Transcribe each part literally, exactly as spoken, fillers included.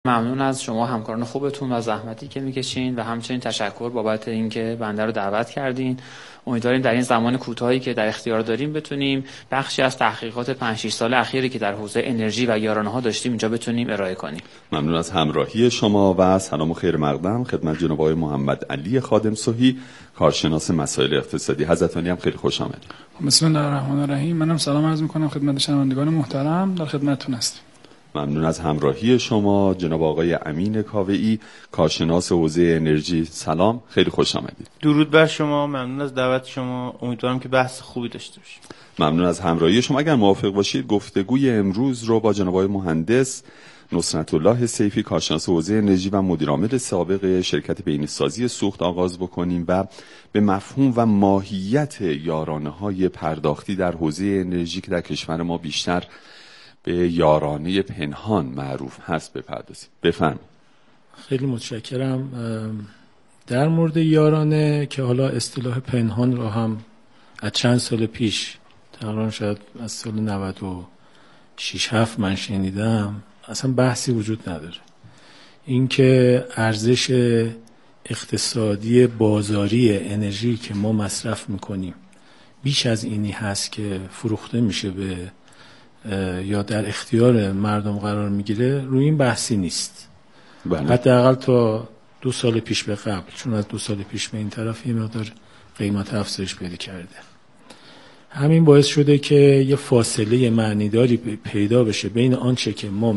ممنون از شما همکاران خوبتون و زحمتی که میکشین و همچنین تشکر بابت اینکه بنده رو دعوت کردین. امیدواریم در این زمان کوتاهی که در اختیار داریم بتونیم بخشی از تحقیقات پنج شش سال اخیری که در حوزه انرژی و یارانه‌ها داشتیم اینجا بتونیم ارائه کنیم. ممنون از همراهی شما و سلام و خیر مقدم خدمت جناب آقای محمد علی خادم‌صحی، کارشناس مسائل اقتصادی. حضرت عالی هم خیلی خوش آمدید. بسم الله الرحمن الرحیم. منم سلام عرض می‌کنم خدمت شنوندگان محترم، در خدمتتون هستم. ممنون از همراهی شما جناب آقای امین کاوه‌ای، کارشناس حوزه انرژی. سلام، خیلی خوش آمدید. درود بر شما، ممنون از دعوت شما. امیدوارم که بحث خوبی داشته باشیم. ممنون از همراهی شما. اگر موافق باشید گفتگوی امروز رو با جناب آقای مهندس نصرت الله سیفی، کارشناس حوزه انرژی و مدیر عامل سابق شرکت بین‌سازی سوخت آغاز بکنیم و به مفهوم و ماهیت یارانه‌های پرداختی در حوزه انرژی که در کشور ما بیشتر به یارانه پنهان معروف هست بپردازیم. بفرمایید. خیلی متشکرم. در مورد یارانه که حالا اصطلاح پنهان رو هم از چند سال پیش تقریبا شاید از سال نود و شش هفت من شنیدم، اصلا بحثی وجود نداره. اینکه ارزش اقتصادی بازاری انرژی که ما مصرف میکنیم بیش از اینی هست که فروخته میشه به یا در اختیار مردم قرار میگیره، روی این بحثی نیست. حداقل تا دو سال پیش به قبل، چون از دو سال پیش به این طرف یه مقدار قیمت افزایش پیدا کرده. همین باعث شده که یه فاصله معنیداری پیدا بشه بین آنچه که ما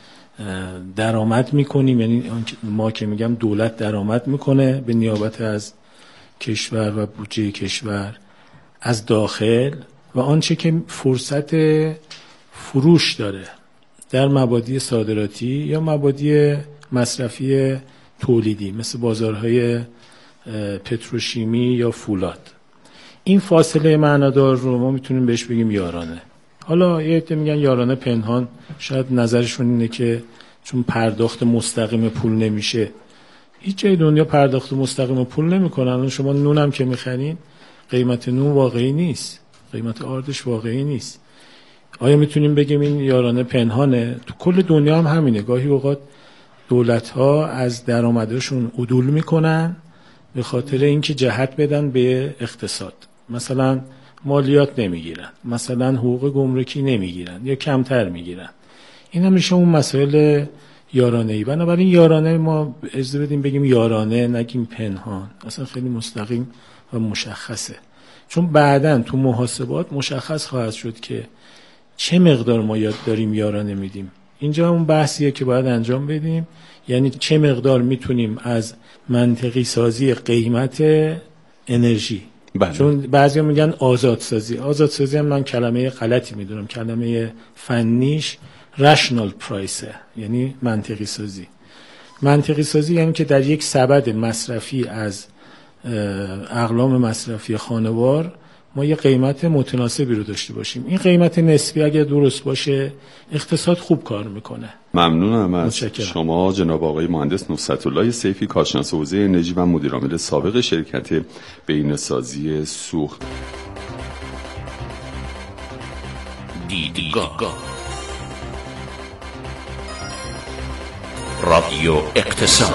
درآمد میکنیم، یعنی ما که میگم دولت درآمد میکنه به نیابت از کشور و بودجه کشور از داخل، و آنچه که فرصت فروش داره در مبادی صادراتی یا مبادی مصرفی تولیدی مثل بازارهای پتروشیمی یا فولاد. این فاصله معنادار رو ما میتونیم بهش بگیم یارانه. حالا یه عده میگن یارانه پنهان، شاید نظرشون اینه که چون پرداخت مستقیم پول نمیشه. هیچ جای دنیا پرداخت مستقیم پول نمیکنن. شما نونم که میخرین قیمت نون واقعی نیست، قیمت آردش واقعی نیست. آیا میتونیم بگیم این یارانه پنهانه؟ تو کل دنیا هم همینه. گاهی اوقات دولت‌ها از درآمدشون عدول میکنن به خاطر اینکه جهت بدن به اقتصاد. مثلا مالیات نمیگیرن، مثلا حقوق گمرکی نمیگیرن یا کمتر میگیرن. این هم میشه اون مسائل یارانه‌ای. بنابراین یارانه ما اجازه بدیم بگیم یارانه، نگیم پنهان. اصلا خیلی مستقیم و مشخصه، چون بعداً تو محاسبات مشخص خواهد شد که چه مقدار ما یاد داریم یارانه میدیم. اینجا اون بحثیه که باید انجام بدیم، یعنی چه مقدار میتونیم از منطقی سازی قیمت انرژی. بله. چون بعضیا میگن آزادسازی. آزادسازی هم من کلمه غلطی میدونم. کلمه فنیش رشنال پرایسه، یعنی منطقی سازی. منطقی سازی یعنی که در یک سبد مصرفی از اقلام مصرفی خانوار ما یه قیمت متناسبی رو داشته باشیم. این قیمت نسبی اگر درست باشه اقتصاد خوب کار میکنه. ممنونم از شما جناب آقای مهندس نصرت الله سیفی، کارشناس حوزه انرژی و مدیر عامل سابق شرکت بین‌سازی سوخت. دیدگاه رادیو اقتصاد.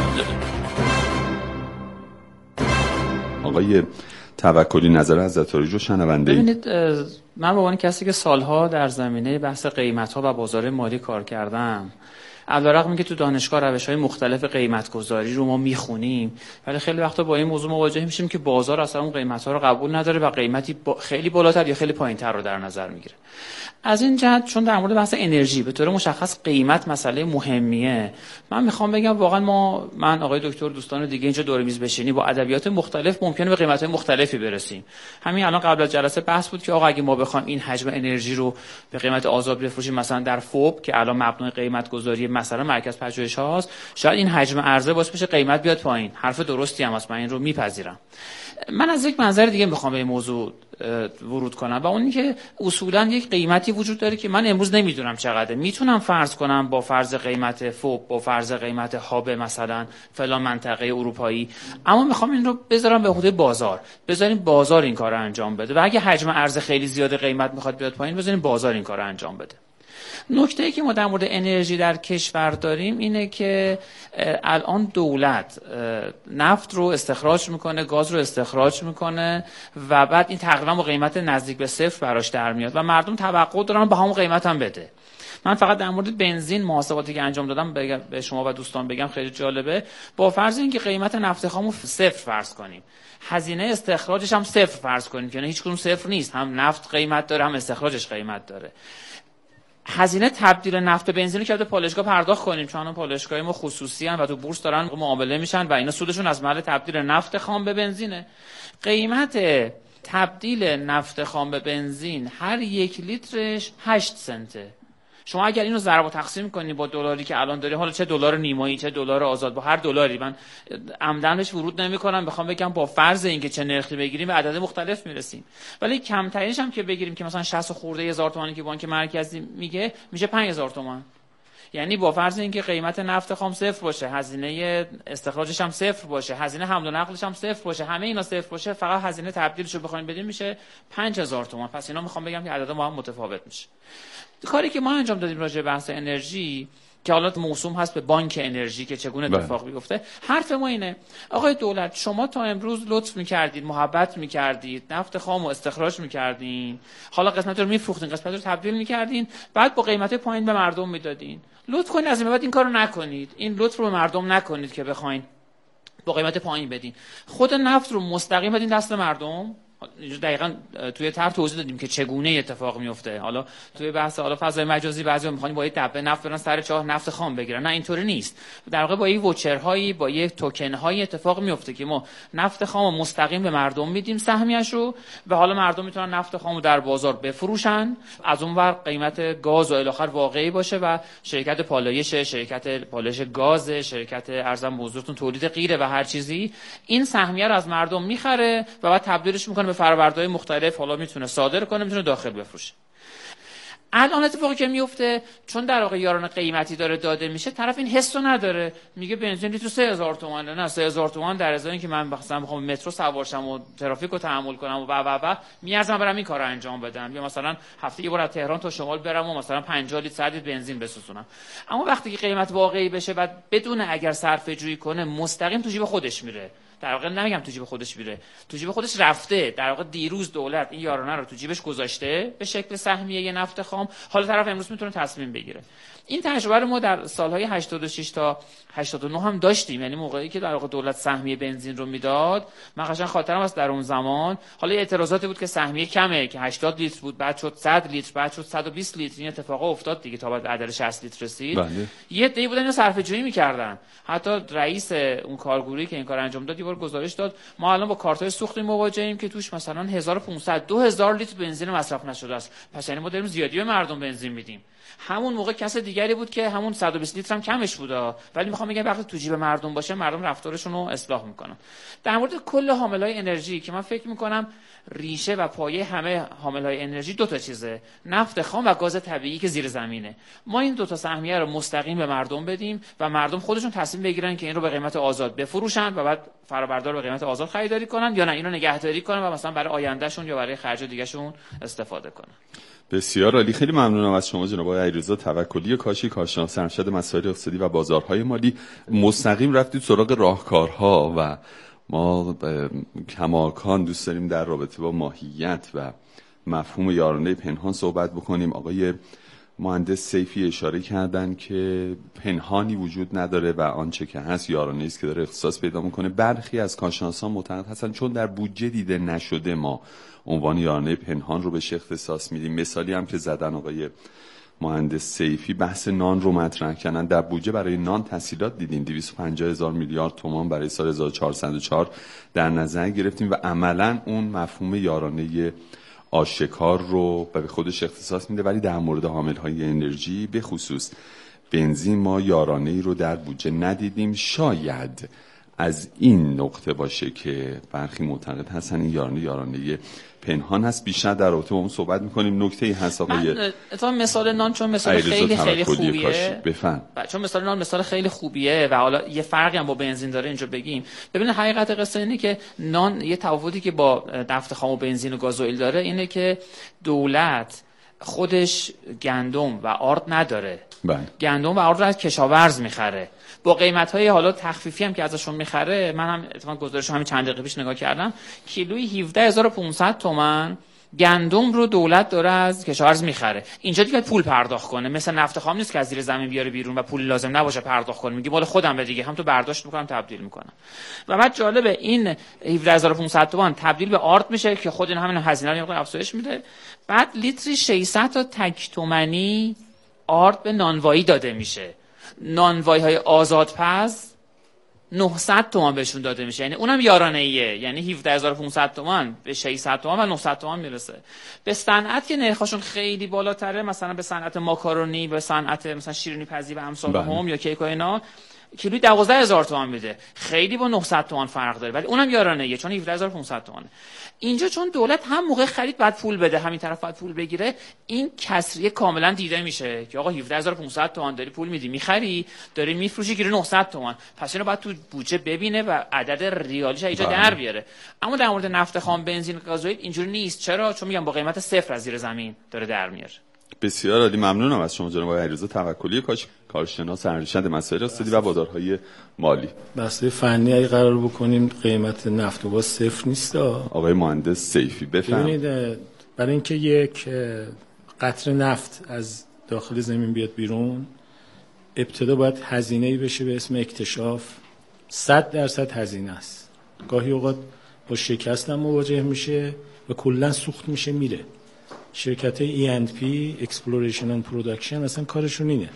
آقای توکلی نظر حضرت عالی رو شنونده اید. ببینید، من به عنوان کسی که سالها در زمینه بحث قیمت‌ها و بازار مالی کار کردم، علی‌رغم اینکه تو دانشگاه روش‌های مختلف قیمت‌گذاری رو ما می‌خونیم، ولی خیلی وقتا با این موضوع مواجه میشیم که بازار اصلا اون قیمت‌ها رو قبول نداره و قیمتی با خیلی بالاتر یا خیلی پایین‌تر رو در نظر میگیره. از این جهت چون در مورد بحث انرژی به طور مشخص قیمت مسئله مهمیه، من میخوام بگم واقعا ما من آقای دکتر دوستان دیگه اینجا دور میز بشینی با ادبیات مختلف ممکنه به قیمت‌های مختلفی برسیم. همین الان قبل از جلسه بحث بود که آقا اگه ما بخوایم این حجم انرژی رو به قیمت آزاد بفروشیم مثلا در فوب که الان مبنای قیمت گذاری مثلا مرکز پژوهش هاست، شاید این حجم عرضه باعث بشه قیمت بیاد پایین. حرف درستی هم هست، من این رو میپذیرم. من از یک منظر دیگه میخوام به این موضوع ورود کنم و اون این که اصولا یک قیمتی وجود داره که من امروز نمیدونم چقدره. میتونم فرض کنم با فرض قیمت فوب، با فرض قیمت هاب مثلا فلان منطقه اروپایی، اما میخوام این رو بذارم به حدود بازار. بذاریم بازار این کارو انجام بده و اگه حجم عرضه خیلی زیاده قیمت میخواد بیاد پایین، بذاریم بازار این کارو انجام بده. نکته‌ای که ما در مورد انرژی در کشور داریم اینه که الان دولت نفت رو استخراج میکنه، گاز رو استخراج میکنه و بعد این تقریبا با قیمت نزدیک به صفر براش در میاد و مردم توقع دارن به همون قیمت هم بده. من فقط در مورد بنزین محاسباتی که انجام دادم به شما و دوستان بگم خیلی جالبه. با فرض اینکه قیمت نفت خام رو صفر فرض کنیم، هزینه استخراجش هم صفر فرض کنیم، یعنی هیچ کدوم صفر نیست، هم نفت قیمت داره هم استخراجش قیمت داره. هزینه تبدیل نفت به بنزین رو که پالایشگاه پرداخت کنیم، چون پالایشگاه ما خصوصی ان و تو بورس دارن معامله میشن و اینا سودشون از محل تبدیل نفت خام به بنزینه. قیمت تبدیل نفت خام به بنزین هر یک لیترش هشت سنته. شما اگر اینو ضرب و تقسیم کنی با دلاری که الان داری، حالا چه دلار نیمایی چه دلار آزاد، با هر دلاری، من عمدن بهش ورود نمی‌کنم، بخوام بگم با فرض اینکه چه نرخی بگیریم به عدد مختلف میرسیم، ولی کمترینش هم که بگیریم که مثلا شصت خورده هزار تومانی که بانک مرکزی میگه میشه پنج هزار تومان. یعنی با فرض اینکه قیمت نفت خام صفر باشه، هزینه استخراجش هم صفر باشه، هزینه حمل و نقلش هم صفر باشه، همه اینا صفر باشه، فقط هزینه تبدیلش رو بخوایم بدیم میشه پنج هزار تومان. پس اینا میخوام بگم که عدد ما هم متفاوت میشه. کاری که ما انجام دادیم راجع به بحث انرژی که حالا موسوم هست به بانک انرژی که چگونه اتفاق بیفته، حرف ما اینه آقای دولت، شما تا امروز لطف می‌کردید، محبت می‌کردید، نفت خام رو استخراج می‌کردین، حالا قسمت رو می‌فروختین، قسمت رو تبدیل می‌کردین، بعد با قیمت پایین به مردم میدادین. لطف کنید از این بعد این کارو نکنید، این لطف رو به مردم نکنید که بخواید با قیمت پایین بدین. خود نفت رو مستقیم بدین دست مردم. دقیقاً توی طرح توضیح دادیم که چگونه اتفاق میفته. حالا توی بحث حالا فضای مجازی بعضیا میخوان با یه دبه نفت برن سر چاه نفت خام بگیرن، نه اینطوری نیست. در واقع با یه ووچرهایی با یه توکن‌های اتفاق میفته که ما نفت خام مستقیم به مردم میدیم سهمیش رو و حالا مردم میتونن نفت خام رو در بازار بفروشن، از اون ور قیمت گاز و الی آخر واقعی باشه و شرکت پالایش، شرکت پالایش گاز، شرکت ارزم بزرگتون تولید غیره و هر چیزی این سهمیه رو از مردم میخره و بعد تبدیلش میکنه به فرآوردهای مختلف، حالا میتونه صادر کنه، میتونه داخل بفروشه. الان اتفاقی که میفته چون در واقع یارانه قیمتی داره داده میشه، طرف این حسو نداره، میگه بنزین لیتر سه هزار تومانه، نه سه هزار تومان در ازای اینکه من مثلا بخوام مترو سوار شم و ترافیک رو تحمل کنم و و و میارزم برم این کارو انجام بدم، یا مثلا هفته یه بار از تهران تا شمال برم و مثلا پنجاه لیتر صد لیتر بنزین بسوزونم. اما وقتی که قیمت واقعی بشه و بدون اگر صرفه جویی کنه مستقیم تو جیب خودش میره. در واقع نمیگم تو جیب خودش میره، تو جیب خودش رفته. در واقع دیروز دولت این یارانه رو تو جیبش گذاشته به شکل سهمیه یه نفت خام، حالا طرف امروز میتونه تصمیم بگیره. این تجربه رو ما در سالهای هشتاد و شش تا هشتاد و نه هم داشتیم. یعنی موقعی که در واقع دولت سهمیه بنزین رو میداد، من قشنگ خاطرم است در اون زمان حالا اعتراضاتی بود که سهمیه کمه، که هشتاد لیتر بود بعد شد صد لیتر بعد شد صد و بیست لیتر. این اتفاقا افتاد دیگه تا بعد عدد شصت لیتر رسید. بله. یه عده‌ای بودن اینو صرفه جویی می‌کردن. حتی رئیس اون کارگروهی که این کار انجام داد یه بار گزارش داد ما الان با کارت‌های سوختی مواجهیم که توش مثلا هزار و پانصد دو هزار لیتر بنزین مصرف نشده است. پس یعنی ما داریم زیادی به مردم بنزین میدیم. همون موقع کس دیگری بود که همون صد و بیست لیتر هم کمش بودا، ولی میخوام بگم وقتی تو جیب مردم باشه مردم رفتارشون رو اصلاح میکنن. در مورد کل حاملهای انرژی که من فکر میکنم ریشه و پایه همه حاملهای انرژی دو تا چیزه، نفت خام و گاز طبیعی که زیر زمینه. ما این دو تا سهمیه رو مستقیم به مردم بدیم و مردم خودشون تصمیم بگیرن که این رو به قیمت آزاد بفروشن و بعد فرآوردار به قیمت آزاد خریداری کنن، یا نه اینو نگهداری کنن و مثلا برای آیندهشون یا برای خرج دیگه‌شون استفاده کنن. بسیار عالی. خیلی ممنونم از شما جناب آقای علیرضا توکلی کاشی، کارشناس ارشد مسائل اقتصادی و بازارهای مالی. مستقیم رفتید سراغ راهکارها و ما کماکان دوست داریم در رابطه با ماهیت و مفهوم یارانه پنهان صحبت بکنیم. آقای مهندس سیفی اشاره کردن که پنهانی وجود نداره و آنچه که هست یارانه است که داره اختصاص پیدا میکنه. برخی از کارشناسان معتقد هستن چون در بودجه دیده نشده ما عنوان یارانه پنهان رو بهش اختصاص میدیم. مثالی هم که زدن آقای مهندس سیفی بحث نان رو مطرح کردن. در بودجه برای نان تسهیلات دیدیم دویست و پنجاه هزار میلیارد تومان برای سال هزار و چهارصد و چهار در نظر گرفتیم و عملاً اون مفهوم یارانه آشکار رو به خودش اختصاص میده. ولی در مورد حاملهای انرژی به خصوص بنزین ما یارانه ای رو در بودجه ندیدیم. شاید از این نقطه باشه که برخی معتقد هستن این یارانه یارانه پنهان هست. بیشتر در رابطه با اون صحبت میکنیم. نکته‌ای هست آقای اتفاقا مثال نان چون مثال خیلی خیلی خوبیه، بفهم. چون مثال نان مثال خیلی خوبیه و حالا یه فرقی هم با بنزین داره اینجا بگیم. ببین حقیقت قصه اینه که نان یه تفاوتی که با نفت خام و بنزین و گازوئیل داره اینه که دولت خودش گندم و آرد نداره. بله. گندم و آرد رو از کشاورز میخره با قیمت‌های حالا تخفیفی هم که ازشون میخره. من هم اتفاقا گزارش همین چند دقیقه پیش نگاه کردم، کیلویی هفده هزار و پانصد تومان گندم رو دولت داره از کشاورز میخره. اینجا دیگه پول پرداخت کنه، مثل نفت خام نیست که از زیر زمین بیاره بیرون و پول لازم نباشه پرداخت کنه، میگه مال خودم به دیگه هم تو برداشت میکنم تبدیل میکنم. و بعد جالبه این هفده هزار و پانصد تومان تبدیل به آرد میشه که خود این همین هزینه رو افزایش میده. بعد لیتری ششصد تا تک تومانی آرد به نانوایی داده میشه. نانوایی های آزادپز نهصد تومان بهشون داده میشه، یعنی اونم یارانه ایه، یعنی هفده هزار و پانصد تومان به ششصد تومان و نهصد تومان میرسه. به صنعت که نرخشون خیلی بالاتره، مثلا به صنعت ماکارونی، به صنعت مثلا شیرینی پزی و امثال هم یا کیک و اینا، کیلویی دوازده هزار تومان میده، خیلی با نهصد تومان فرق داره، ولی اونم یارانه ایه چون هفده هزار و پانصد تومانه. اینجا چون دولت هم موقع خرید بعد پول بده، همین طرف بعد پول بگیره، این کسریه کاملا دیده میشه که آقا هفده هزار و پانصد تومان داری پول میدی میخری، داری میفروشی کیلو نهصد تومان، پس اینو باید تو بودجه ببینه و عدد ریالیش اینجا در بیاره. اما در مورد نفت خام، بنزین، گازوئیل اینجوری نیست. چرا؟ چون میگم با قیمت صفر از زیر زمین داره در میاره. بسیار عالی، ممنونم از شما جناب آقای علیرضا توکلی، کاش کارشناس ارشد مسائل اقتصادی و بازارهای مالی. بحث فنی اگه قرار بکنیم قیمت نفت و گاز صفر نیست. آقای مهندس سیفی بفرمایید. ببینید، برای اینکه یک قطره نفت از داخل زمین بیاد بیرون، ابتدا باید هزینه‌ای بشه به اسم اکتشاف. صد درصد هزینه است. گاهی اوقات با شکست هم مواجه میشه و کلا سوخت میشه میره. شرکت ای اند پی Exploration and Production اصلا کارشون اینه.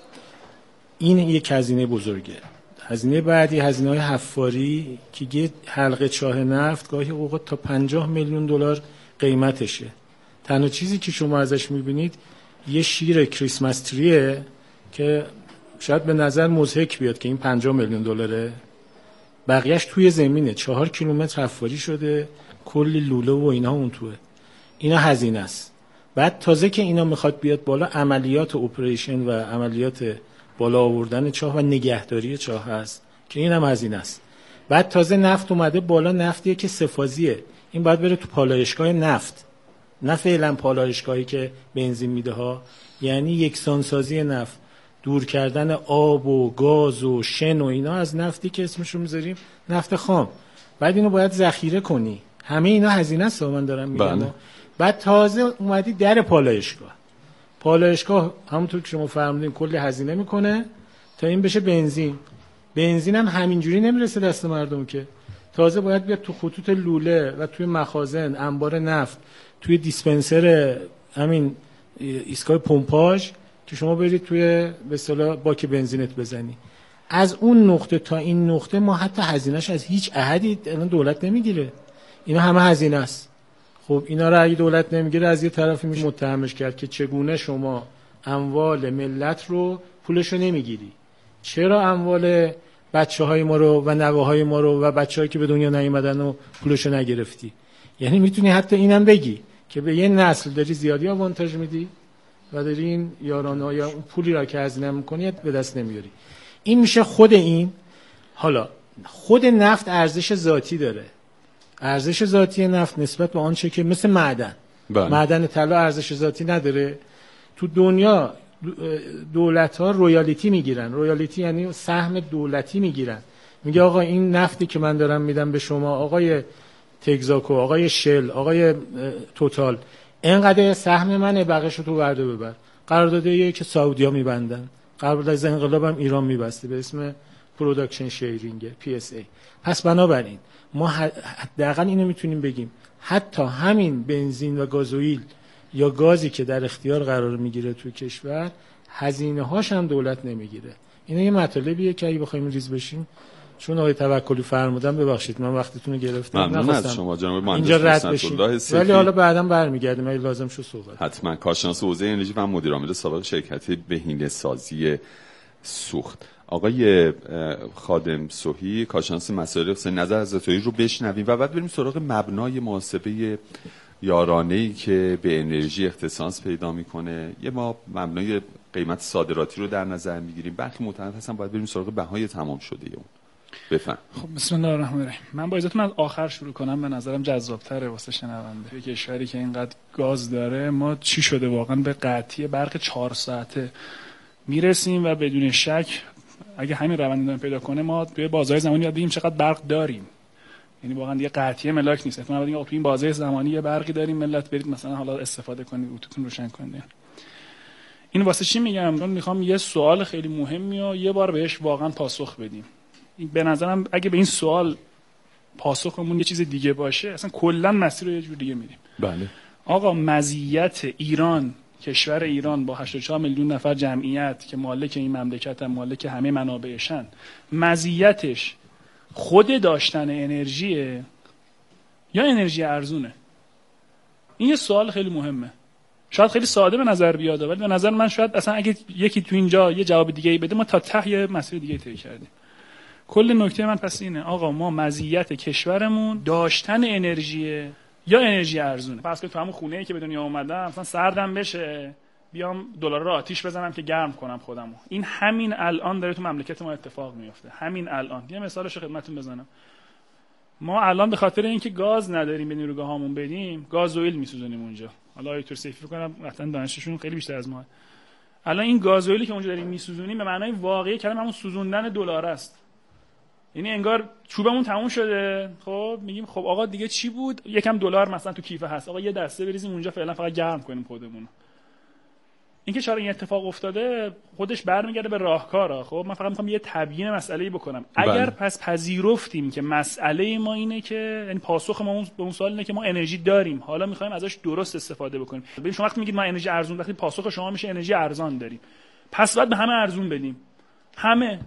این یک هزینه بزرگه. هزینه بعدی هزینه های حفاری که یه حلقه چاه نفت گاهی اوقات تا پنجاه میلیون دلار قیمتشه. تنها چیزی که شما ازش میبینید یه شیر کریسمس تریه که شاید به نظر مضحک بیاد که این پنجاه میلیون دلاره، بقیهش توی زمینه، چهار کیلومتر حفاری شده، کلی لوله و اینا اون توه. اینا هزینه است. بعد تازه که اینا میخواد بیاد بالا، عملیات اپریشن و عملیات بالا آوردن چاه و نگهداری چاه هست که اینم هزینه است. بعد تازه نفت اومده بالا، نفتیه که سفازیه، این باید بره تو پالایشگاه نفت، نه فعلا پالایشگاهی که بنزین میده ها، یعنی یکسانسازی نفت، دور کردن آب و گاز و شن و اینا از نفتی که اسمشو میذاریم نفت خام. بعد اینو باید ذخیره کنی. همه اینا هزینه است من دارم میگم. بعد تازه اومدی در پالایشگاه. پالایشگاه همونطور که شما فرمودین کلی هزینه میکنه تا این بشه بنزین. بنزین هم همینجوری نمیرسه دست مردم که، تازه باید بیاد تو خطوط لوله و توی مخازن، انبار نفت، توی دیسپنسر همین ایستگاه پمپاژ که شما برید توی به اصطلاح باک بنزینت بزنی. از اون نقطه تا این نقطه ما حتی هزینه‌اش از هیچ احدی الان دولت نمیگیره. اینا همه هزینه است. خب اینا رو اگه دولت نمیگیره، از یه طرفی میشه متهمش کرد که چگونه شما اموال ملت رو پولشو نمیگیری، چرا اموال بچه‌های ما رو و نوه‌های ما رو و بچه‌هایی که به دنیا نیومدن رو پولشو نگرفتی. یعنی میتونی حتی اینم بگی که به یه نسل داری زیادی آوانتاژ میدی و داری این یارانه یا اون پولی را که هزینه می‌کنی به دست نمیاری. این میشه خود این. حالا خود نفت ارزش ذاتی داره. ارزش ذاتی نفت نسبت به آنچه که مثل معدن، بله. معدن طلا ارزش ذاتی نداره. تو دنیا دولت‌ها رویالیتی میگیرن. رویالیتی یعنی سهم دولتی میگیرن. میگه آقا این نفتی که من دارم میدم به شما آقای تگزاکو، آقای شل، آقای توتال، اینقدر سهم منه، بقیه‌شو تو ورده ببر. قراردادیه که سعودی‌ها میبندن. قرارداد از انقلاب هم ایران میبسته به اسم پروداکشن شیرینگ پی اس ای. پس بنابراین ما حداقل اینو میتونیم بگیم حتی همین بنزین و گازوئیل یا گازی که در اختیار قرار میگیره توی کشور، هزینه هاش هم دولت نمیگیره. اینا یه مطالبیه که اگه بخوایم ریز بشیم، چون آقای توکلی فرمودن، ببخشید من وقتتون رو گرفتم، ممنون از شما جناب مهندس اینجا رد بشیم، ولی حالا بعداً برمیگردیم اگه لازم شد صحبت. حتما. کارشناس حوزه انرژی و مدیر عامل سابق شرکت بهینه‌سازی سوخت، آقای خادم سوحی، کارشناس مسائل اقتصادی، نظر حضرتایی رو بشنویم و بعد بریم سراغ مبنای محاسبه یارانه‌ای که به انرژی اختصاص پیدا میکنه. یه ما مبنای قیمت صادراتی رو در نظر میگیریم، برخی معتقد هستن باید بریم سراغ بهای تمام شده اون. بفهم. خب بسم الله الرحمن الرحیم. من با اجازهتون از آخر شروع کنم، به نظرم جذاب‌تره واسه شنونده. یک کشوری که اینقدر گاز داره، ما چی شده واقعا به قطعی برق چهار ساعته میرسیم و بدون شک اگه همین روند ادامه پیدا کنه ما توی بازه زمانی یاد بگیریم چقدر برق داریم. یعنی واقعا دیگه قطعی ملاک نیست. احتمالاً بعد تو این بازه زمانی یه برقی داریم، ملت برید مثلا حالا استفاده کنید، اتوتون روشن کنید. این واسه چی میگم؟ چون میخوام یه سوال خیلی مهمی و یه بار بهش واقعا پاسخ بدیم. به نظرم اگه به این سوال پاسخمون یه چیز دیگه باشه، اصلا کلا مسیر رو یه جور دیگه میریم. بله. آقا مزیت ایران، کشور ایران با هشتاد و چهار میلیون نفر جمعیت که مالک این مملکت هم، مالک همه منابعشن، مزیتش خود داشتن انرژیه یا انرژی ارزونه؟ این یه سوال خیلی مهمه. شاید خیلی ساده به نظر بیاد، ولی به نظر من شاید اصلا اگه یکی تو اینجا یه جواب دیگه ای بده، ما تا ته یه مسیر دیگه طی کردیم. کل نکته من پس اینه، آقا ما مزیت کشورمون داشتن انرژیه یا انرژی ارزونه؟ پس که تو همون خونه‌ای که به دنیا اومدم مثلا سردم بشه، بیام دلار رو آتیش بزنم که گرم کنم خودمو. این همین الان داره تو مملکت ما اتفاق میفته. همین الان یه مثالش خدمتتون بزنم. ما الان به خاطر اینکه گاز نداریم به نیروگاهامون بدیم، گازوئیل میسوزونیم اونجا. حالا آیتور سیفی فکر کنم قطعا دانششون خیلی بیشتر از ما. الان این گازوئیلی که اونجا داریم میسوزونیم به معنای واقعی کلمه همون سوزوندن دلار است. یعنی انگار چوبمون تموم شده، خب میگیم خب آقا دیگه چی بود؟ یکم دلار مثلا تو کیف هست، آقا یه دسته بریزیم اونجا فعلا فقط گرم کنیم خودمون. اینکه چرا این اتفاق افتاده خودش برمیگرده به راهکارا. خب من فقط میخوام یه تبیین مسئله‌ای بکنم. اگر بله. پس پذیرفتیم که مسئله ما اینه که یعنی پاسخ ما به اون سوال اینه که ما انرژی داریم، حالا میخوایم ازش درست استفاده بکنیم. ببین شما وقتی میگید ما انرژی ارزون، وقتی پاسخ شما میشه انرژی ارزان داریم، پس باید به همه ارزون بدیم. همه.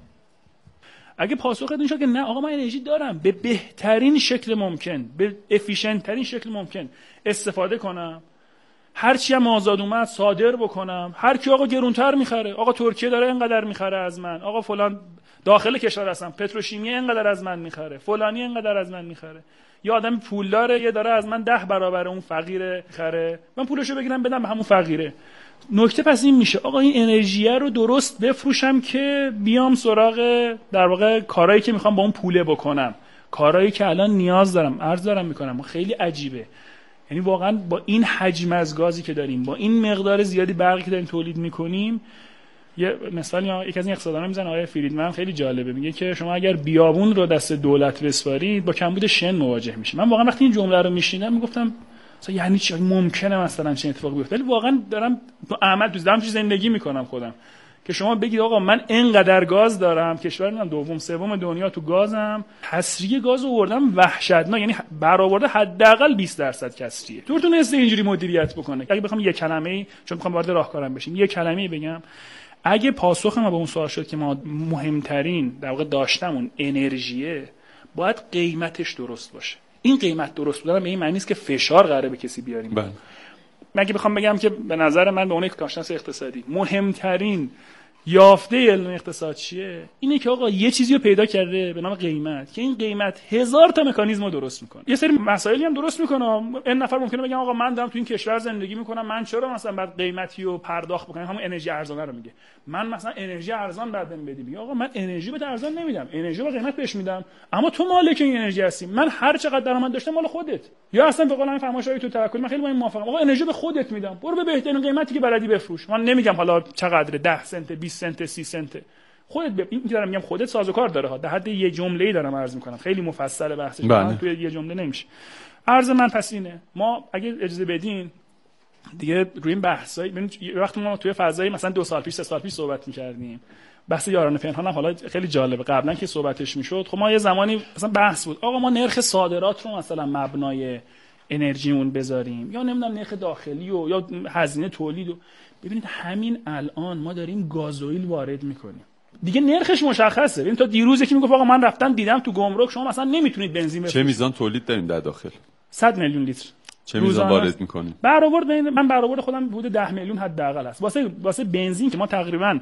اگه پاسختون شد که نه آقا من انرژی دارم، به بهترین شکل ممکن، به افیشنت ترین شکل ممکن استفاده کنم، هر چی هم آزاد اومد صادر بکنم. هر کی آقا گرونتر میخره، آقا ترکیه داره اینقدر میخره از من، آقا فلان داخل کشور هستم پتروشیمی اینقدر از من میخره، فلانی اینقدر از من میخره. یا آدم پولداره یه داره از من ده برابر اون فقیره خره، من پولشو بگیرم بدم به همون فقیره. نکته پس این میشه آقا این انرژیه رو درست بفروشم که بیام سراغ در واقع کارهایی که میخوام با اون پوله بکنم، کارهایی که الان نیاز دارم، عرض دارم میکنم. خیلی عجیبه. یعنی واقعا با این حجم از گازی که داریم، با این مقدار زیادی برقی که داریم تولید میکنیم، یه مثال یا یکی از این اقتصاددانان میزنه، آقای فریدمن، خیلی جالبه، میگه که شما اگر بیابون رو دست دولت بسپارید با کمبود شن مواجه میشید. من واقعا وقتی این جمله رو میشنیدم میگفتم مثلا یعنی چی؟ ممکنه مثلا چه اتفاقی بیفته؟ ولی واقعا دارم تو عمل تو دارم زندگی میکنم خودم که شما بگید آقا من اینقدر گاز دارم، کشور من دوم سوم دنیا تو گازم، کسری گاز آوردم وحشتناک، یعنی برآورده حداقل بیست درصد کسریه. دورتون است اینجوری مدیریت بکنه. اگه بخوام یک کلمه‌ای، چون میخوام وارد راهکارم بشیم، یک کلمه‌ای بگم، اگه پاسخ ما به اون سوال شد که ما مهمترین در واقع داشتمون انرژیه، باید قیمتش درست باشه. این قیمت درست بودن به این معنی نیست که فشار قراره به کسی بیاریم. بله. من اگه بخوام بگم که به نظر من به اون یک کارشناس اقتصادی مهمترین یافته علم اقتصاد چیه، اینه که آقا یه چیزی رو پیدا کرده به نام قیمت که این قیمت هزار تا مکانیزم رو درست میکنه. یه سری مسائلی هم درست میکنه. این نفر ممکنه بگم آقا من دارم تو این کشور زندگی میکنم، من چرا مثلا بعد قیمتی رو پرداخت بکنم؟ همون انرژی ارزانه رو میگه، من مثلا انرژی ارزان بعد بهم بدی. میگه آقا من انرژی به ارزان نمیدم، انرژی با قیمت بهش میدم، اما تو مالک این انرژی هستی، من هر چقدر درآمد داشتم مال خودت. یا اصلا به قول همین فرمایشای تو توکلی من خیلی با این موافقم، آقا انرژی به خودت میدم، برو به بهترین قیمتی که بلدی بفروش. من نمیگم حالا چقدره، ده سنت، بیست سنت، سی سنت، خودت ب... این که دارم میگم خودت سازوکار داره ها، در حد یه جمله‌ای دارم عرض میکنم، خیلی مفصل بحثش من توی یه جمله نمیشه. عرض من پس اینه، ما اگه اجازه بدین دیگه روی این بحثای ببینید، وقتی ما توی فضای مثلا دو سال پیش سه سال پیش صحبت می‌کردیم، بحث یارانه پنهان هم حالا خیلی جالبه، قبلا که صحبتش میشد، خب ما یه زمانی مثلا بحث بود آقا ما نرخ صادرات رو مثلا مبنای انرژیمون بذاریم یا نمیدونم نرخ داخلی و یا هزینه تولید. و ببینید همین الان ما داریم گازوئیل وارد میکنیم، دیگه نرخش مشخصه. ببین تا دیروز یکی میگفت آقا من رفتم دیدم تو گمرک شما مثلا نمیتونید بنزین بفروشید. چه میزان تولید داریم در داخل؟ صد میلیون لیتر. چه میزان وارد میکنیم؟ برآورد بین من برآورد خودم حدود ده میلیون حداقل است. واسه واسه بنزین که ما تقریبا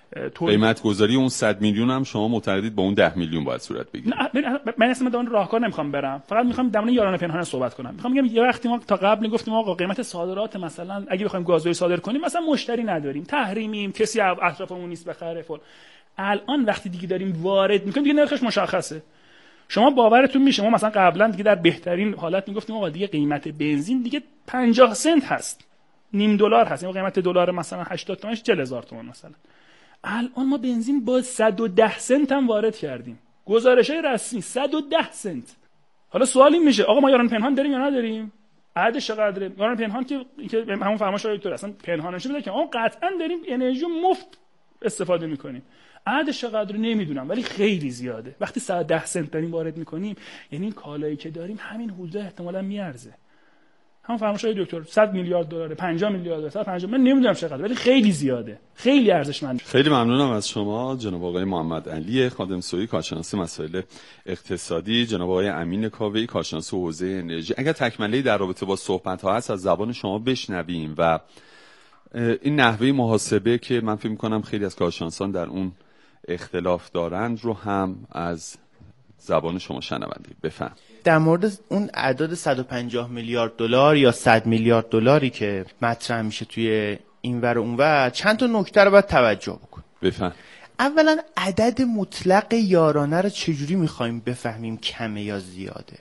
قیمت گذاری اون صد میلیون هم شما معتقدید با اون ده میلیون باید صورت بگیره؟ نه من اصلا دارم راهکار نمیخوام برم، فقط میخوام در مورد یارانه پنهان صحبت کنم. میخوام بگم یه وقتی ما تا قبل گفتیم آقا قیمت صادرات مثلا اگه بخوایم گازوئیل صادر کنیم مثلا مشتری نداریم، تحریمیم، کسی اطرافمون نیست بخره فل. الان وقتی دیگه داریم وارد میکنیم دیگه نرخش مشخصه. شما باورتون میشه ما مثلا قبلا دیگه در بهترین حالت میگفتیم آقا دیگه قیمت بنزین دیگه پنجاه سنت هست، نیم دلار هست، یعنی قیمت دلار مثلا هشتاد تومانش چهل هزار تومان مثلا. الان ما بنزین با صد و ده سنت هم وارد کردیم، گزارش‌های رسمی صد و ده سنت. حالا سوال این میشه آقا ما یاران پنهان داریم یا نداریم؟ عددش چقدره؟ یاران پنهان که که همون فرمایش آقای دکتر اصلا پنهانش میده که آقا قطعا داریم انرژی مفت استفاده میکنیم. عددش چقدره نمیدونم ولی خیلی زیاده. وقتی صد و ده سنت داریم وارد میکنیم یعنی این کالایی که داریم همین حدود احتمالاً میارزه. همون فرمایش آقای دکتر صد میلیارد دلار، پنجاه میلیارد دلار، صد و پنجاه من نمیدونم چقدر ولی خیلی زیاده، خیلی ارزشمنده. خیلی ممنونم از شما جناب آقای محمد علی خادم سویی کارشناس مسائل اقتصادی، جناب آقای امین کاوه‌ای کارشناس حوزه انرژی. اگر تکمله‌ای در رابطه با صحبت‌ها هست از زبان شما بشنویم و این نحوه محاسبه که من فکر می‌کنم خیلی از کارشناسان در اون اختلاف دارند رو هم از زبان شما شنوندیم. بفهم. در مورد اون اعداد صد و پنجاه میلیارد دلار یا صد میلیارد دلاری که مطرح میشه توی اینور و اونور چند تا نکته رو باید توجه بکن. بفهم. اولا عدد مطلق یارانه رو چجوری میخوایم بفهمیم کمه یا زیاده؟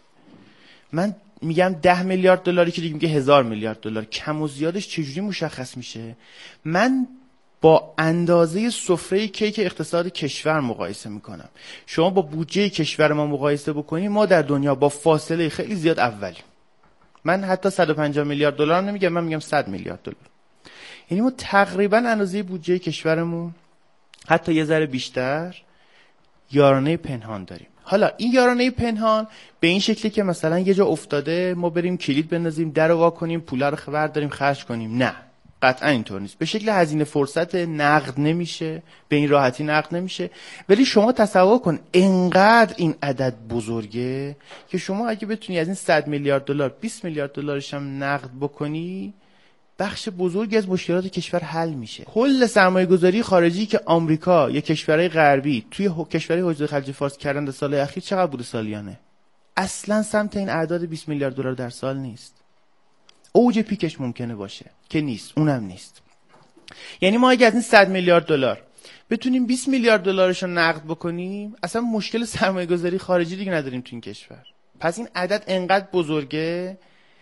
من میگم ده میلیارد دلاری که دیگه میگه هزار میلیارد دلار، کم و زیادش چجوری مشخص میشه؟ من با اندازه سفره کیک اقتصاد کشور مقایسه میکنم. شما با بودجه کشور ما مقایسه بکنید ما در دنیا با فاصله خیلی زیاد اولیم. من حتی صد و پنجاه میلیارد دلار نمیگم، من میگم صد میلیارد دلار. یعنی ما تقریبا اندازه بودجه کشورمون حتی یه ذره بیشتر یارانه پنهان داریم. حالا این یارانه پنهان به این شکلی که مثلا یه جا افتاده ما بریم کلید بندازیم در رو وا کنیم پولا رو خبر داریم خرج کنیم، نه قطعا اینطور نیست. به شکل هزینه فرصت نقد نمیشه، به این راحتی نقد نمیشه. ولی شما تصور کن انقدر این عدد بزرگه که شما اگه بتونی از این صد میلیارد دلار بیست میلیارد دلارش هم نقد بکنی بخش بزرگی از مشکلات کشور حل میشه. کل سرمایه گذاری خارجی که آمریکا یا کشورهای غربی توی کشورهای حوزه خلیج فارس کردن در سال اخیر چقدر بوده سالیانه؟ اصلا سمت این اعداد بیست میلیارد دلار در سال نیست. اوج پیکش ممکنه باشه که نیست، اونم نیست. یعنی ما اگه از این صد میلیارد دلار بتونیم بیست میلیارد دلارش رو نقد بکنیم اصلا مشکل سرمایه گذاری خارجی دیگه نداریم تو این کشور. پس این عدد انقدر بزرگه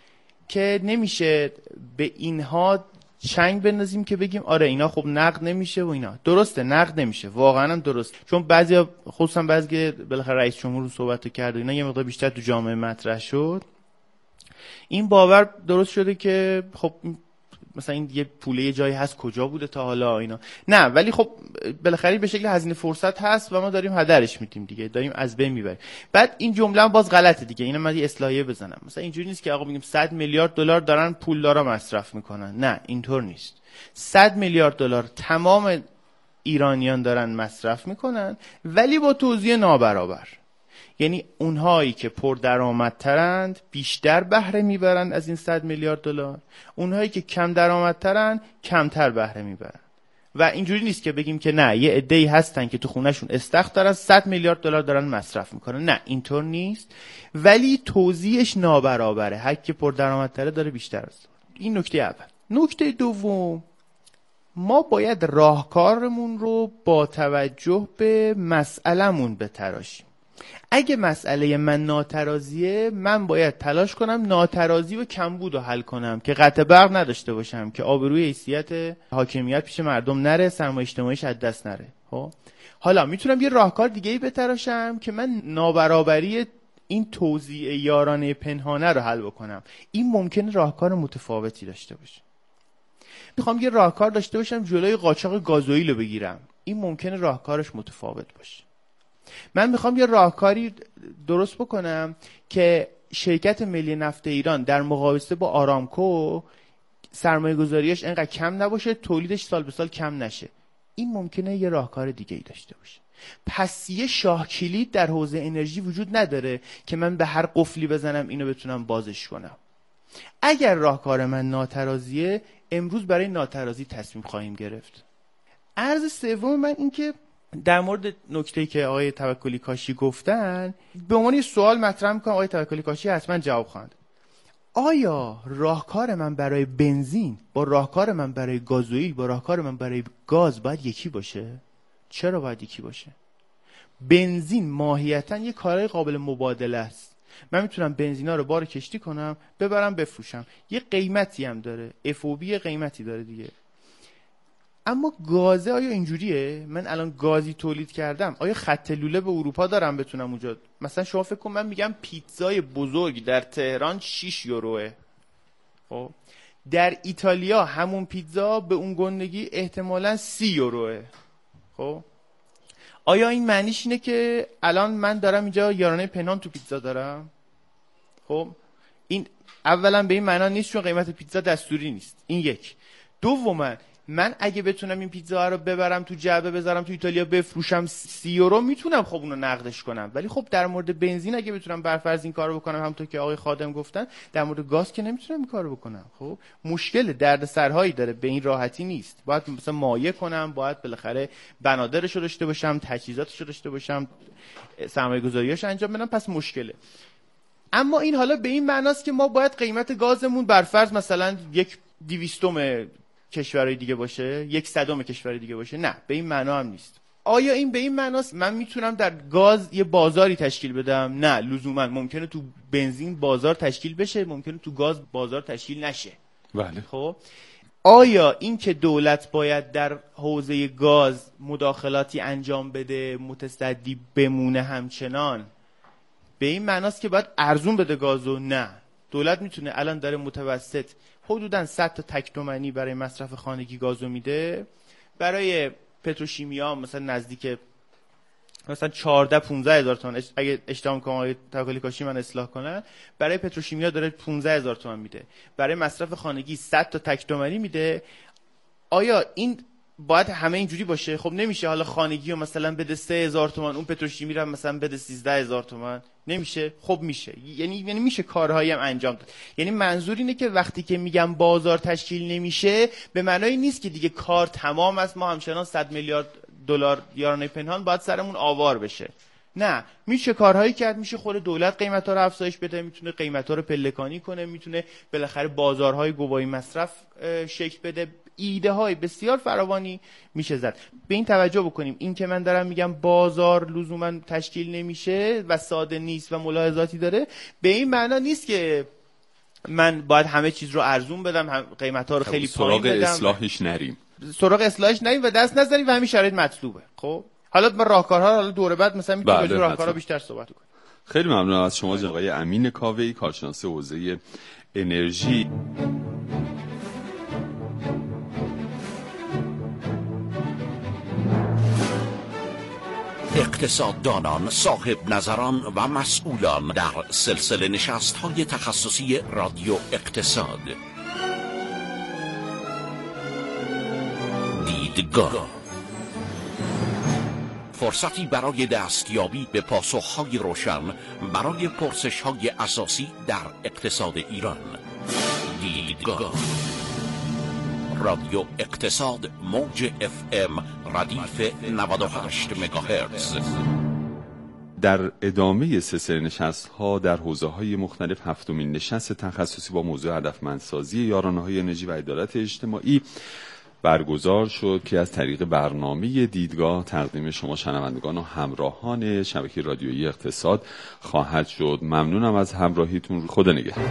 که نمیشه به اینها چنگ بندازیم که بگیم آره اینا خب نقد نمیشه و اینا. درسته نقد نمیشه، واقعا هم درست، چون بعضیا خصوصا بعضی بالاخره رئیس جمهور رو صحبت کرد و اینا یه مقدار بیشتر تو جامعه مطرح شد، این باور درست شده که خب مثلا این یه پوله یه جایی هست کجا بوده تا حالا اینا، نه ولی خب بالاخره به شکل هزینه فرصت هست و ما داریم هدرش میدیم دیگه، داریم از بین میبریم. بعد این جمله هم باز غلطه دیگه، اینو من یه اصلاحیه بزنم. مثلا اینجوری نیست که آقا میگیم صد میلیارد دلار دارن پولدارا مصرف میکنن، نه اینطور نیست. صد میلیارد دلار تمام ایرانیان دارن مصرف میکنن ولی با توزیع نابرابر. یعنی اونهایی که پردرآمدترند بیشتر بهره میبرند از این صد میلیارد دلار، اونهایی که کم درآمدترند کمتر بهره میبرند. و اینجوری نیست که بگیم که نه یه عده‌ای هستن که تو خونهشون استخر دارن صد میلیارد دلار دارن مصرف میکنن، نه اینطور نیست، ولی توزیعش نابرابره، هر کی پردرآمدتره داره بیشتر است. این نکته اول. نکته دوم، ما باید راهکارمون رو با توجه به مسئله‌مون بتراشیم. اگه مسئله من ناترازیه من باید تلاش کنم ناترازی و کمبود رو حل کنم که قطع برق نداشته باشم، که آبروی حیثیت حاکمیت پیش مردم نره، سرمایه اجتماعیش از دست نره. خب حالا میتونم یه راهکار دیگه ای بتراشم که من نابرابری این توزیع یارانه پنهانه رو حل بکنم. این ممکنه راهکار متفاوتی داشته باشه. میخوام یه راهکار داشته باشم جلوی قاچاق گازوئیل رو بگیرم، این ممکنه راهکارش متفاوت باشه. من میخوام یه راهکاری درست بکنم که شرکت ملی نفت ایران در مقایسه با آرامکو سرمایه گذاریش اینقدر کم نباشه، تولیدش سال به سال کم نشه. این ممکنه یه راهکار دیگه ای داشته باشه. پس یه شاه کلید در حوزه انرژی وجود نداره که من به هر قفلی بزنم اینو بتونم بازش کنم. اگر راهکار من ناترازیه، امروز برای ناترازی تصمیم خواهیم گرفت. عرض سوم من این که در مورد نکته‌ای که آقای توکلی کاشی گفتن به عنوان یه سوال مطرح می‌کنم، آقای توکلی کاشی حتما جواب خواهند. آیا راهکار من برای بنزین با راهکار من برای گازوئیل با راهکار من برای گاز باید یکی باشه؟ چرا باید یکی باشه؟ بنزین ماهیتاً یه کارهای قابل مبادله است. من میتونم بنزینا رو بار کشتی کنم، ببرم بفروشم، یه قیمتی هم داره، اف او بی قیمتی داره دیگه. اما گازه آیا اینجوریه؟ من الان گازی تولید کردم، آیا خط لوله به اروپا دارم بتونم اونجا؟ مثلا شما فکر کن من میگم پیتزای بزرگ در تهران شش یوروه، خب در ایتالیا همون پیتزا به اون گندگی احتمالاً سی یوروه. خب آیا این معنیش اینه که الان من دارم اینجا یارانه پنهان تو پیتزا دارم؟ خب این اولا به این معنا نیست چون قیمت پیتزا دستوری نیست، این یک. دوما من اگه بتونم این پیتزا رو ببرم تو جعبه بذارم تو ایتالیا بفروشم سی یورو، میتونم خب اونو نقدش کنم. ولی خب در مورد بنزین اگه بتونم برفرض این کارو بکنم، همونطور که آقای خادم گفتن، در مورد گاز که نمیتونم این کارو بکنم. خب مشکل دردسرهایی داره، به این راحتی نیست. باید مثلا مایع کنم، باید بالاخره بنادرشو داشته باشم، تجهیزاتشو داشته باشم، سرمایه‌گذاریاش انجام بدم، پس مشکله. اما این حالا به این معناست که ما باید قیمت گازمون برفرض مثلا یک دویستم کشورهای دیگه باشه، یک صدم کشورهای دیگه باشه؟ نه، به این معنا هم نیست. آیا این به این معناست من میتونم در گاز یه بازاری تشکیل بدم؟ نه لزوما. ممکنه تو بنزین بازار تشکیل بشه، ممکنه تو گاز بازار تشکیل نشه. بله. خب آیا این که دولت باید در حوزه گاز مداخلاتی انجام بده، متصدی بمونه همچنان، به این معناست که باید ارزون بده گازو؟ نه. دولت میتونه الان داره متوسط حدوداً صد تا تک تومانی برای مصرف خانگی گازو میده، برای پتروشیمیا مثلا نزدیک مثلا چهارده پانزده هزار تومان، اگه اشتباه کنم آقای توکلی کاشی من اصلاح کنن، برای پتروشیمیا داره پانزده هزار تومان میده، برای مصرف خانگی صد تا تک تومانی میده. آیا این باید همه اینجوری باشه؟ خب نمیشه. حالا خانگی رو مثلا بده سه هزار تومان، اون پتروشیمی رو مثلا بده سیزده هزار تومان، نمیشه؟ خب میشه. یعنی یعنی میشه کارهایی هم انجام داد. یعنی منظور اینه که وقتی که میگم بازار تشکیل نمیشه، به معنای نیست که دیگه کار تمام است، ما همچنان صد میلیارد دلار یارانه پنهان باید سرمون آوار بشه. نه، میشه کارهایی کرد، میشه خود دولت قیمتا رو افزایش بده، میتونه قیمتا رو پلکانی کنه، میتونه بالاخره بازارهای گواهی مصرف شکل بده، ایده های بسیار فراوانی میشه زد. به این توجه بکنیم، این که من دارم میگم بازار لزوما تشکیل نمیشه و ساده نیست و ملاحظاتی داره، به این معنا نیست که من باید همه چیز رو ارزون بدم، قیمتا رو خیلی پایین بدم، سراغ اصلاحش نریم سراغ اصلاحش نریم و دست نزنیم و همین شرایط مطلوبه. خب حالا با راهکارها حالا دوره بعد مثلا میتونیم راجع به راهکارها بیشتر صحبت کنیم. خیلی ممنونم از شما جناب آقای امین کاوه‌ای، کارشناس حوزه انرژی. اقتصاددانان، صاحب نظران و مسئولان در سلسله نشست‌های تخصصی رادیو اقتصاد. دیدگاه، فرصتی برای دستیابی به پاسخ‌های روشن برای پرسش‌های اساسی در اقتصاد ایران. دیدگاه، رادیو اقتصاد، موج اف ام ردیف نود و هشت مگاهرتز. در ادامه سلسله نشست‌ها در حوزه‌های مختلف، هفتمین نشست تخصصی با موضوع هدفمندسازی یارانه‌های انرژی و عدالت اجتماعی برگزار شد که از طریق برنامه دیدگاه تقدیم شما شنوندگان و همراهان شبکه رادیویی اقتصاد خواهد شد. ممنونم از همراهیتون. خدا نگهدار.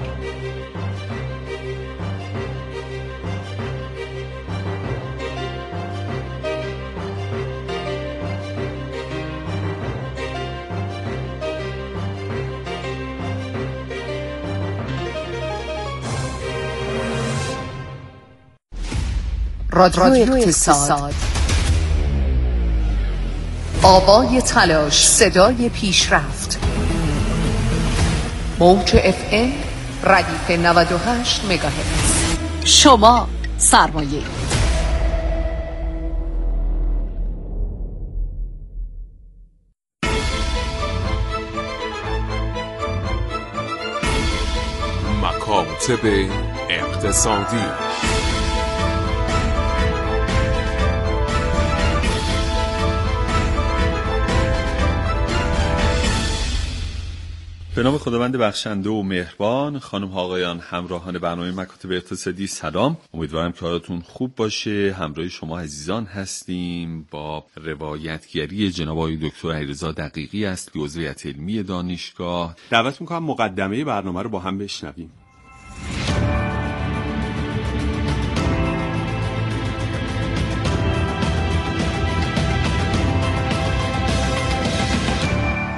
رادیو اقتصاد، آوای تلاش، صدای پیشرفت. موج اف ام ردیف نود و هشت مگاهرتز. شما سرمایه مکاتب اقتصادی. به نام خداوند بخشنده و مهربان. خانم ها آقایان، همراهان برنامه مکاتب اقتصادی سلام. امیدوارم که حالتون خوب باشه. همراه شما عزیزان هستیم با روایتگری جناب آقای دکتر علیرضا دقیقی است، عضو هیئت علمی دانشگاه. دعوت می‌کنم مقدمه برنامه رو با هم بشنویم.